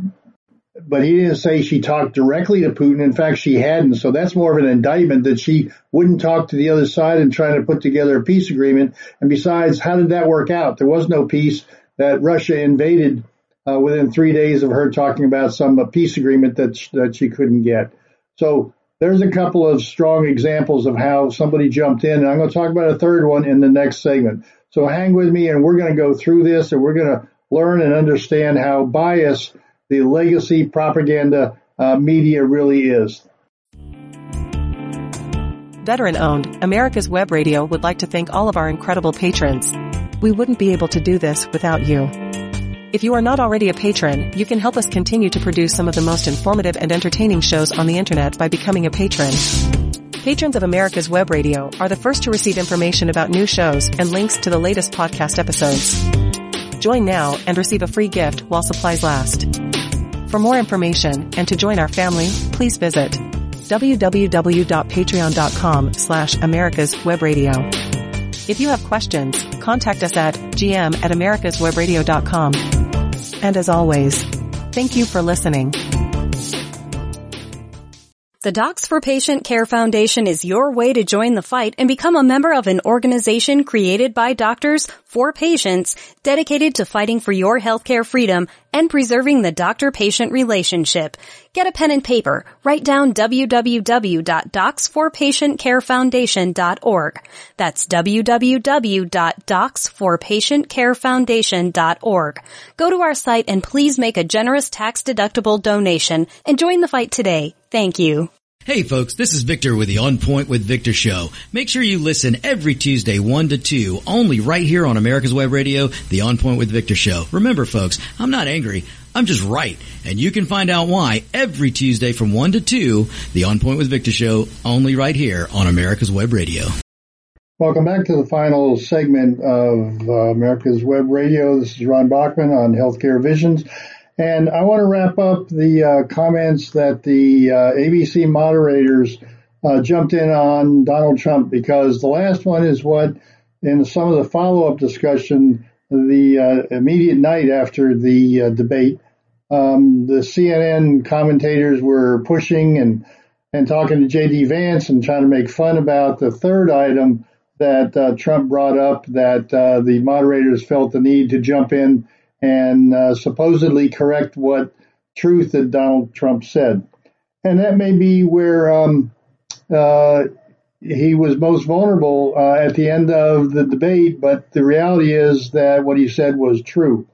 But he didn't say she talked directly to Putin. In fact, she hadn't. So that's more of an indictment that she wouldn't talk to the other side and try to put together a peace agreement. And besides, how did that work out? There was no peace. That Russia invaded uh, within three days of her talking about some uh, peace agreement that sh- that she couldn't get. So there's a couple of strong examples of how somebody jumped in. And I'm going to talk about a third one in the next segment. So hang with me, and we're going to go through this, and we're going to learn and understand how biased the legacy propaganda uh, media really is. Veteran-owned, America's Web Radio would like to thank all of our incredible patrons. We wouldn't be able to do this without you. If you are not already a patron, you can help us continue to produce some of the most informative and entertaining shows on the internet by becoming a patron. Patrons of America's Web Radio are the first to receive information about new shows and links to the latest podcast episodes. Join now and receive a free gift while supplies last. For more information and to join our family, please visit www.patreon.com slash America's Web Radio. If you have questions, contact us at gm at americaswebradio dot com. And as always, thank you for listening. The Docs for Patient Care Foundation is your way to join the fight and become a member of an organization created by doctors for patients dedicated to fighting for your healthcare freedom and preserving the doctor-patient relationship. Get a pen and paper. Write down w w w dot docs for patient care foundation dot org. That's w w w dot docs for patient care foundation dot org. Go to our site and please make a generous tax-deductible donation and join the fight today. Thank you. Hey folks, this is Victor with the On Point with Victor show. Make sure you listen every Tuesday one to two, only right here on America's Web Radio, the On Point with Victor show. Remember folks, I'm not angry, I'm just right. And you can find out why every Tuesday from one to two, the On Point with Victor show, only right here on America's Web Radio. Welcome back to the final segment of uh, America's Web Radio. This is Ron Bachman on Healthcare Visions. And I want to wrap up the uh, comments that the uh, A B C moderators uh, jumped in on Donald Trump, because the last one is what, in some of the follow-up discussion, the uh, immediate night after the uh, debate, um, the C N N commentators were pushing and, and talking to J D Vance and trying to make fun about the third item that uh, Trump brought up, that uh, the moderators felt the need to jump in and uh, supposedly correct what truth that Donald Trump said. And that may be where um, uh, he was most vulnerable uh, at the end of the debate, but the reality is that what he said was true.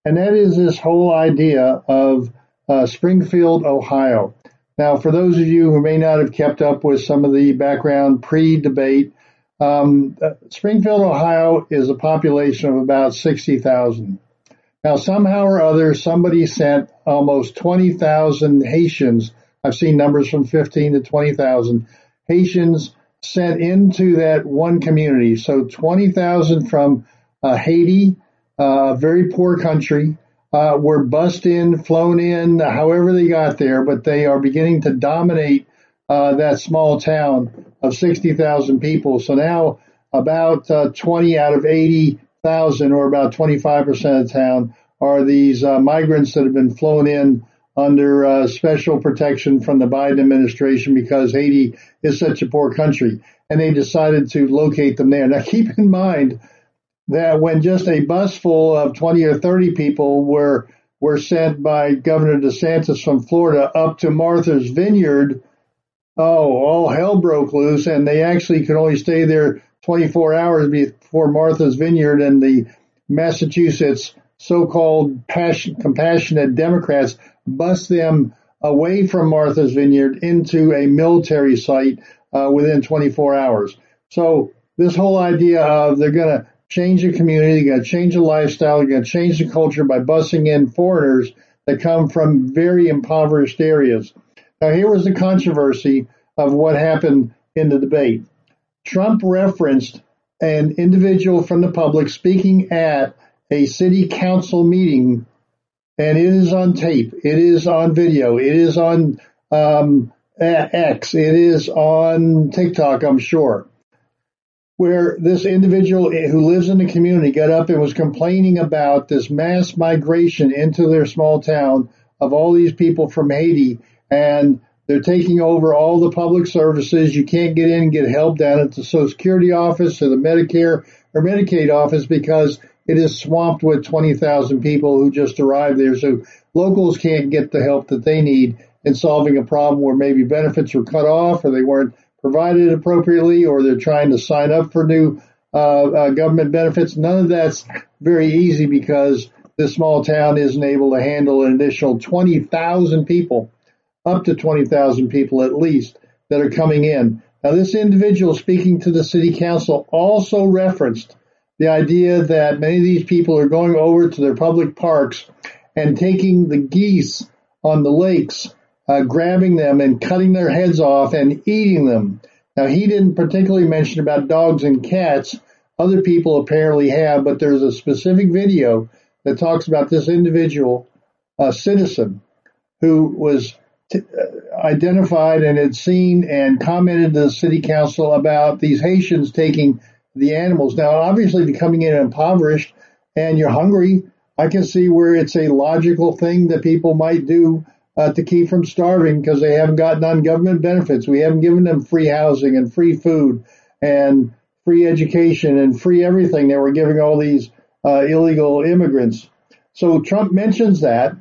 and that is this whole idea of uh, Springfield, Ohio. Now, for those of you who may not have kept up with some of the background pre-debate, um, uh, Springfield, Ohio is a population of about sixty thousand. Now, somehow or other, somebody sent almost twenty thousand Haitians. I've seen numbers from fifteen to twenty thousand Haitians sent into that one community. So twenty thousand from uh, Haiti, a uh, very poor country, uh, were bussed in, flown in, however they got there, but they are beginning to dominate uh, that small town of sixty thousand people. So now about uh, twenty out of eighty thousand, or about twenty-five percent of the town, are these uh, migrants that have been flown in under uh, special protection from the Biden administration because Haiti is such a poor country. And they decided to locate them there. Now, keep in mind that when just a bus full of twenty or thirty people were were sent by Governor DeSantis from Florida up to Martha's Vineyard, oh, all hell broke loose, and they actually could only stay there twenty-four hours before Martha's Vineyard, and the Massachusetts so-called passion, compassionate Democrats bust them away from Martha's Vineyard into a military site uh, within twenty-four hours. So this whole idea of they're going to change the community, they're going to change the lifestyle, they're going to change the culture by busing in foreigners that come from very impoverished areas. Now, here was the controversy of what happened in the debate. Trump referenced an individual from the public speaking at a city council meeting, and it is on tape, it is on video, it is on um, X, it is on TikTok, I'm sure, where this individual who lives in the community got up and was complaining about this mass migration into their small town of all these people from Haiti, and they're taking over all the public services. You can't get in and get help down at the Social Security office or the Medicare or Medicaid office because it is swamped with twenty thousand people who just arrived there. So locals can't get the help that they need in solving a problem where maybe benefits were cut off or they weren't provided appropriately, or they're trying to sign up for new uh, uh, government benefits. None of that's very easy because this small town isn't able to handle an additional twenty thousand people, up to twenty thousand people at least, that are coming in. Now, this individual speaking to the city council also referenced the idea that many of these people are going over to their public parks and taking the geese on the lakes, uh, grabbing them and cutting their heads off and eating them. Now, he didn't particularly mention about dogs and cats. Other people apparently have, but there's a specific video that talks about this individual, a citizen, who was t- uh, identified and had seen and commented to the city council about these Haitians taking the animals. Now, obviously, if you're coming in impoverished and you're hungry, I can see where it's a logical thing that people might do uh, to keep from starving because they haven't gotten on government benefits. We haven't given them free housing and free food and free education and free everything that we're giving all these uh, illegal immigrants. So Trump mentions that,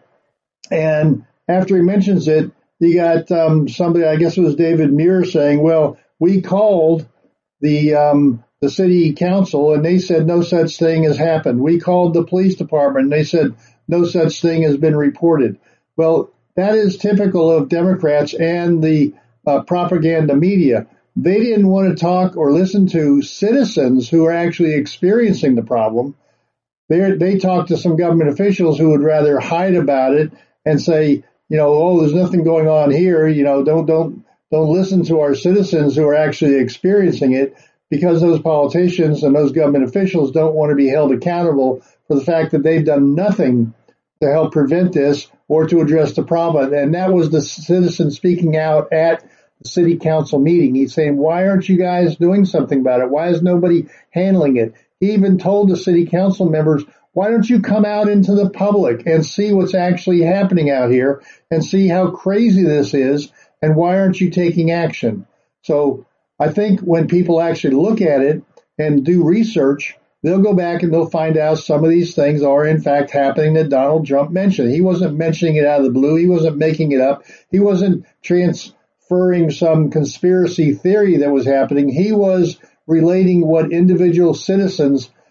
and after he mentions it, you got um, somebody, I guess it was David Muir, saying, well, we called the um, the city council, and they said no such thing has happened. We called the police department, and they said no such thing has been reported. Well, that is typical of Democrats and the uh, propaganda media. They didn't want to talk or listen to citizens who are actually experiencing the problem. They they talked to some government officials who would rather hide about it and say, you know, oh, there's nothing going on here. You know, don't don't don't listen to our citizens who are actually experiencing it, because those politicians and those government officials don't want to be held accountable for the fact that they've done nothing to help prevent this or to address the problem. And that was the citizen speaking out at the city council meeting. He's saying, why aren't you guys doing something about it? Why is nobody handling it? He even told the city council members, why don't you come out into the public and see what's actually happening out here and see how crazy this is, and why aren't you taking action? So I think when people actually look at it and do research, they'll go back and they'll find out some of these things are in fact happening that Donald Trump mentioned. He wasn't mentioning it out of the blue. He wasn't making it up. He wasn't transferring some conspiracy theory that was happening. He was relating what individual citizens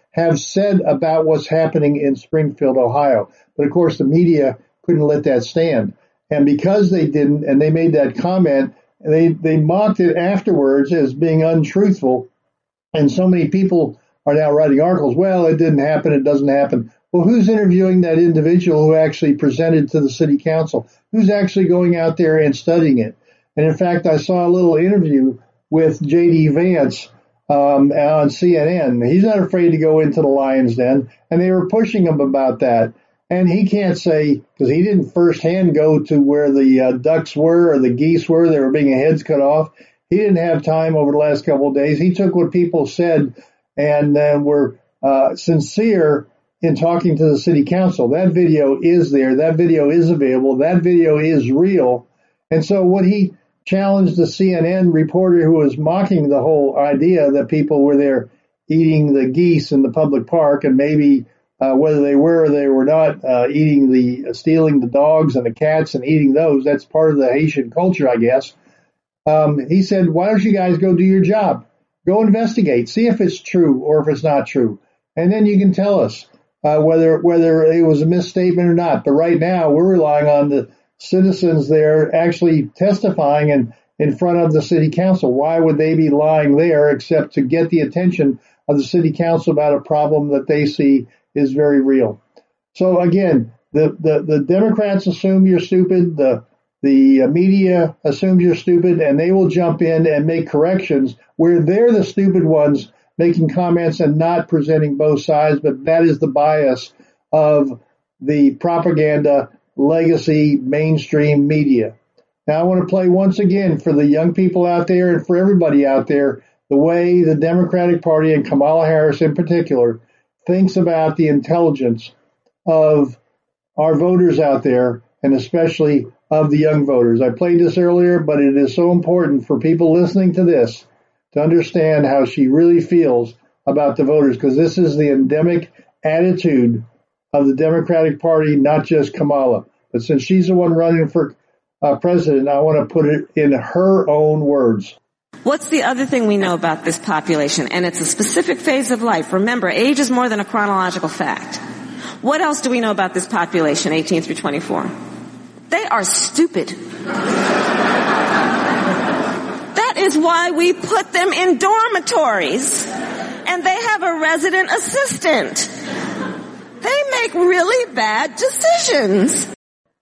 have said about what's happening in Springfield, Ohio. But of course, the media couldn't let that stand. And because they didn't, and they made that comment, they, they mocked it afterwards as being untruthful. And so many people are now writing articles, well, it didn't happen, it doesn't happen. Well, who's interviewing that individual who actually presented to the city council? Who's actually going out there and studying it? And in fact, I saw a little interview with J D Vance um, on C N N. He's not afraid to go into the lion's den, and they were pushing him about that. And he can't say, because he didn't firsthand go to where the uh, ducks were or the geese were, they were being heads cut off. He didn't have time over the last couple of days. He took what people said and uh, were uh, sincere in talking to the city council. That video is there. That video is available. That video is real. And so what he challenged the C N N reporter who was mocking the whole idea that people were there eating the geese in the public park, and maybe uh, whether they were or they were not uh, eating the, uh, stealing the dogs and the cats and eating those, that's part of the Haitian culture, I guess. Um, he said, why don't you guys go do your job? Go investigate, see if it's true or if it's not true. And then you can tell us uh, whether whether it was a misstatement or not. But right now, we're relying on the citizens there actually testifying in, in front of the city council. Why would they be lying there except to get the attention of the city council about a problem that they see is very real? So again, the, the, the Democrats assume you're stupid, the the media assumes you're stupid, and they will jump in and make corrections where they're the stupid ones making comments and not presenting both sides, but that is the bias of the propaganda legacy mainstream media. Now I want to play once again for the young people out there and for everybody out there the way the Democratic Party and Kamala Harris in particular thinks about the intelligence of our voters out there, and especially of the young voters. I played this earlier, but it is so important for people listening to this to understand how she really feels about the voters, because this is the endemic attitude of the Democratic Party, not just Kamala. But since she's the one running for uh, president, I want to put it in her own words. What's the other thing we know about this population? And it's a specific phase of life. Remember, age is more than a chronological fact. What else do we know about this population, eighteen through twenty-four? They are stupid. That is why we put them in dormitories. And they have a resident assistant. They make really bad decisions.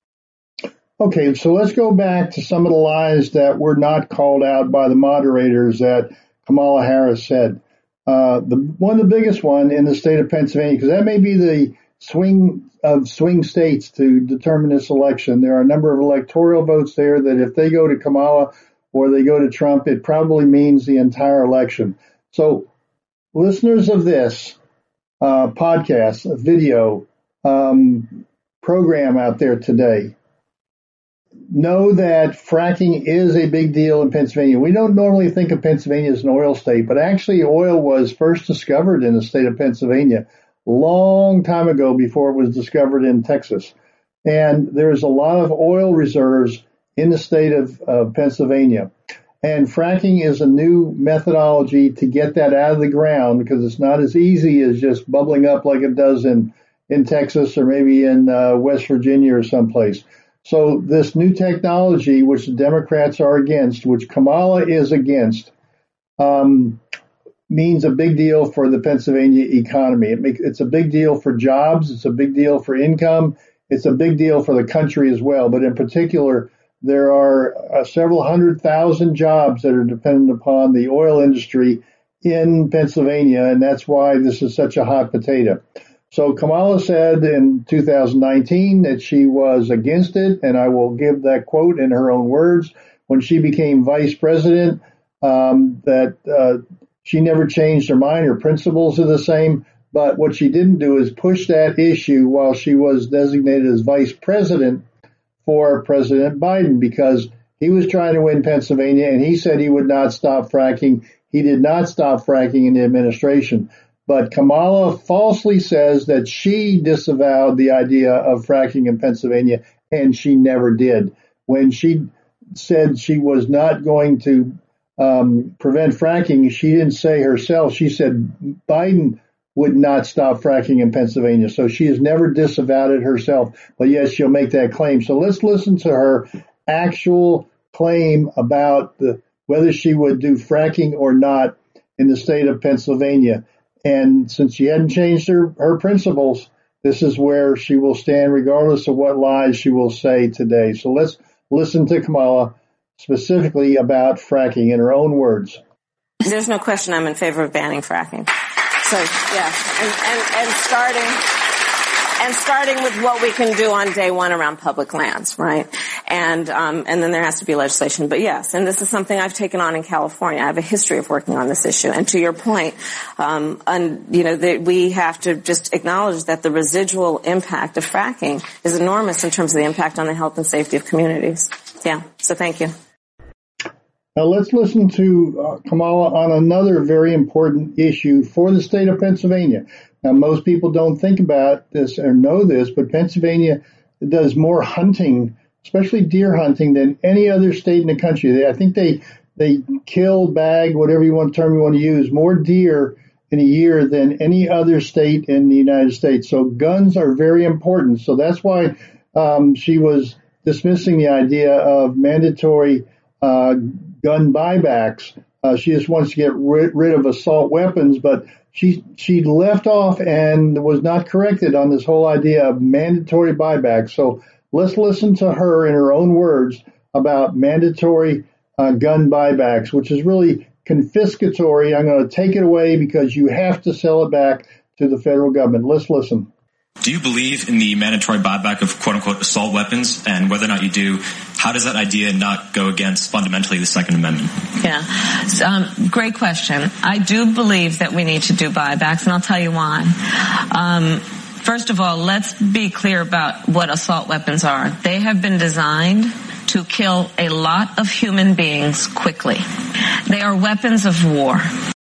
Okay, so let's go back to some of the lies that were not called out by the moderators that Kamala Harris said. Uh, the one of the biggest one in the state of Pennsylvania, because that may be the swing of swing states to determine this election. There are a number of electoral votes there that if they go to Kamala or they go to Trump, it probably means the entire election. So listeners of this uh, podcast, a video um, program out there today, know that fracking is a big deal in Pennsylvania. We don't normally think of Pennsylvania as an oil state, but actually oil was first discovered in the state of Pennsylvania long time ago before it was discovered in Texas. And there's a lot of oil reserves in the state of uh, Pennsylvania. And fracking is a new methodology to get that out of the ground, because it's not as easy as just bubbling up like it does in, in Texas or maybe in uh, West Virginia or someplace. So this new technology, which the Democrats are against, which Kamala is against, um, means a big deal for the Pennsylvania economy. It make, it's a big deal for jobs. It's a big deal for income. It's a big deal for the country as well. But in particular, there are uh, several hundred thousand jobs that are dependent upon the oil industry in Pennsylvania, and that's why this is such a hot potato. So Kamala said in two thousand nineteen that she was against it, and I will give that quote in her own words. When she became vice president, um, that uh, she never changed her mind. Her principles are the same, but what she didn't do is push that issue while she was designated as vice president for President Biden, because he was trying to win Pennsylvania, and he said he would not stop fracking. He did not stop fracking in the administration. But Kamala falsely says that she disavowed the idea of fracking in Pennsylvania, and she never did. When she said she was not going to um, prevent fracking, she didn't say herself. She said Biden would not stop fracking in Pennsylvania. So she has never disavowed it herself, but yes, she'll make that claim. So let's listen to her actual claim about the, whether she would do fracking or not in the state of Pennsylvania. And since she hadn't changed her, her principles, this is where she will stand regardless of what lies she will say today. So let's listen to Kamala specifically about fracking in her own words. There's no question I'm in favor of banning fracking. So, yes, and, and, and starting... And starting with what we can do on day one around public lands, right? And um, and then there has to be legislation. But yes, and this is something I've taken on in California. I have a history of working on this issue. And to your point, um, and you know, the, we have to just acknowledge that the residual impact of fracking is enormous in terms of the impact on the health and safety of communities. Yeah. So thank you. Now let's listen to uh, Kamala on another very important issue for the state of Pennsylvania. Now, most people don't think about this or know this, but Pennsylvania does more hunting, especially deer hunting, than any other state in the country. They, I think they they kill, bag, whatever you want term you want to use, more deer in a year than any other state in the United States. So guns are very important. So that's why um, she was dismissing the idea of mandatory uh, gun buybacks. Uh, she just wants to get rid, rid of assault weapons, but she she left off and was not corrected on this whole idea of mandatory buybacks. So let's listen to her in her own words about mandatory uh, gun buybacks, which is really confiscatory. I'm going to take it away because you have to sell it back to the federal government. Let's listen. Do you believe in the mandatory buyback of quote-unquote assault weapons? And whether or not you do, how does that idea not go against fundamentally the Second Amendment? Yeah, so, um, great question. I do believe that we need to do buybacks, and I'll tell you why. Um, first of all, let's be clear about what assault weapons are. They have been designed to kill a lot of human beings quickly. They are weapons of war.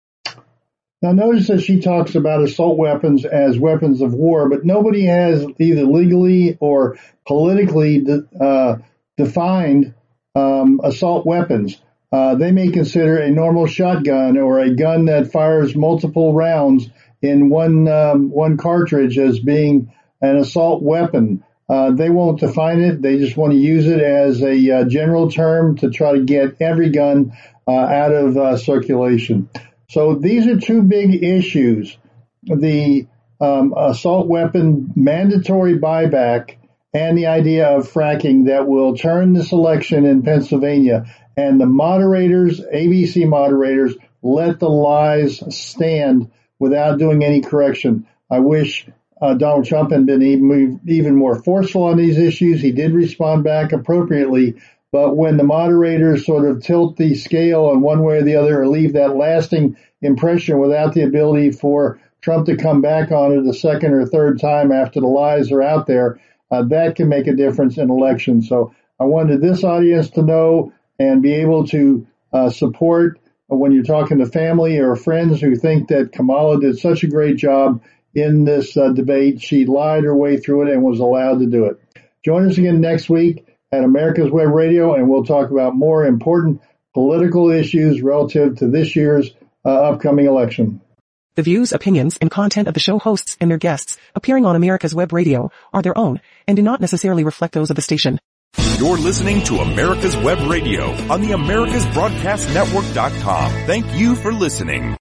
Now, notice that she talks about assault weapons as weapons of war, but nobody has either legally or politically de- uh, defined um, assault weapons. Uh, they may consider a normal shotgun or a gun that fires multiple rounds in one um, one cartridge as being an assault weapon. Uh, they won't define it. They just want to use it as a uh, general term to try to get every gun uh, out of uh, circulation. So these are two big issues, the um, assault weapon mandatory buyback and the idea of fracking that will turn this election in Pennsylvania. And the moderators, A B C moderators, let the lies stand without doing any correction. I wish uh, Donald Trump had been even, even more forceful on these issues. He did respond back appropriately. But when the moderators sort of tilt the scale in one way or the other or leave that lasting impression without the ability for Trump to come back on it a second or third time after the lies are out there, uh, that can make a difference in elections. So I wanted this audience to know and be able to uh, support when you're talking to family or friends who think that Kamala did such a great job in this uh, debate. She lied her way through it and was allowed to do it. Join us again next week at America's Web Radio, and we'll talk about more important political issues relative to this year's uh, upcoming election. The views, opinions, and content of the show hosts and their guests appearing on America's Web Radio are their own and do not necessarily reflect those of the station. You're listening to America's Web Radio on the Americas Broadcast Network dot com. Thank you for listening.